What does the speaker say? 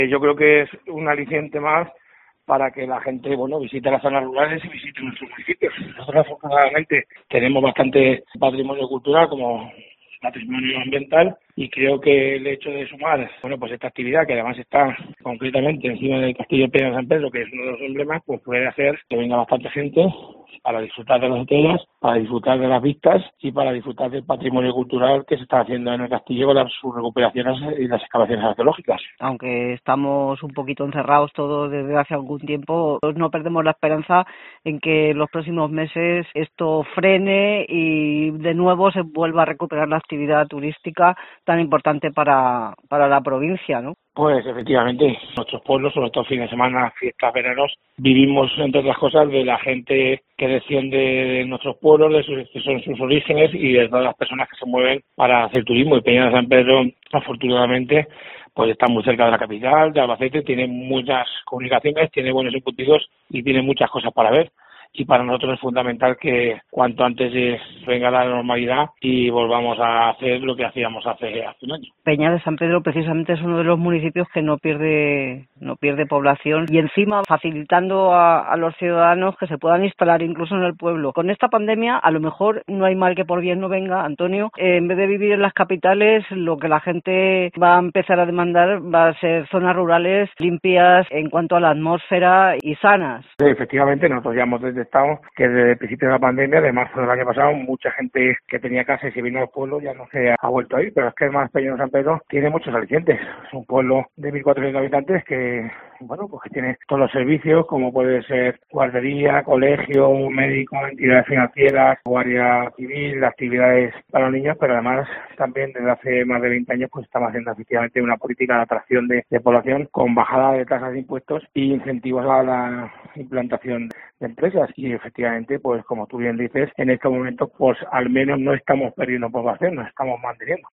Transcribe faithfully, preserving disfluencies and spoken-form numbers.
Yo creo que es un aliciente más para que la gente, bueno, visite las zonas rurales y visite nuestros municipios. Nosotros, afortunadamente, tenemos bastante patrimonio cultural como patrimonio ambiental, y creo que el hecho de sumar, bueno, pues esta actividad, que además está concretamente encima del Castillo de Peña de San Pedro, que es uno de los emblemas, pues puede hacer que venga bastante gente para disfrutar de las estrellas, para disfrutar de las vistas y para disfrutar del patrimonio cultural que se está haciendo en el castillo con las, sus recuperaciones y las excavaciones arqueológicas. Aunque estamos un poquito encerrados todos desde hace algún tiempo, no perdemos la esperanza en que en los próximos meses esto frene y de nuevo se vuelva a recuperar la actividad turística tan importante para, para la provincia, ¿no? Pues efectivamente, nuestros pueblos, sobre todo fines de semana, fiestas, veranos, vivimos, entre otras cosas, de la gente que desciende de nuestros pueblos, de sus, que son sus orígenes, y de todas las personas que se mueven para hacer turismo. Y Peña de San Pedro, afortunadamente, pues está muy cerca de la capital, de Albacete, tiene muchas comunicaciones, tiene buenos ejecutizos y tiene muchas cosas para ver. Y para nosotros es fundamental que cuanto antes venga la normalidad y volvamos a hacer lo que hacíamos hace, hace un año. Peña de San Pedro precisamente es uno de los municipios que no pierde no pierde población, y encima facilitando a, a los ciudadanos que se puedan instalar incluso en el pueblo. Con esta pandemia a lo mejor no hay mal que por bien no venga, Antonio. Eh, en vez de vivir en las capitales, lo que la gente va a empezar a demandar va a ser zonas rurales limpias en cuanto a la atmósfera y sanas. Sí, efectivamente, nosotros ya hemos detectado que desde el principio de la pandemia, de marzo del año pasado, mucha gente que tenía casa y se vino al pueblo ya no se ha vuelto a ir, pero es que además Peña de San Pedro tiene muchos alicientes. Es un pueblo de mil cuatrocientos habitantes que, bueno, pues que tiene todos los servicios, como puede ser guardería, colegio, médico, entidades financieras, guardia civil, actividades para los niños, pero además también desde hace más de veinte años pues estamos haciendo efectivamente una política de atracción de, de población con bajada de tasas de impuestos y incentivos a la implantación de empresas. Y efectivamente, pues como tú bien dices, en estos momentos pues al menos no estamos perdiendo población, nos estamos manteniendo.